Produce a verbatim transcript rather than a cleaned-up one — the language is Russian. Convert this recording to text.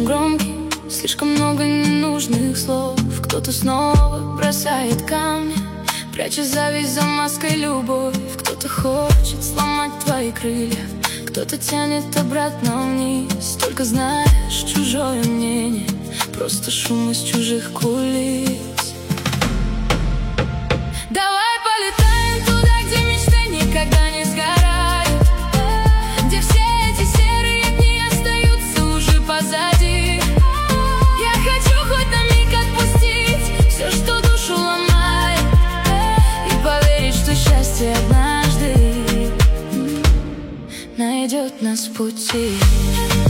громким, слишком много ненужных слов. Кто-то снова бросает камни, пряча зависть за маской любовь. Кто-то хочет сломать твои крылья, кто-то тянет обратно вниз. Только знаешь, чужое мнение просто шум из чужих кулис. Давай полетаем туда, где мечты никогда не сгорают, где все эти серые дни остаются уже позади. Я хочу хоть на миг отпустить все, что душу ломает, и поверить, что счастье однажды найдет нас в пути.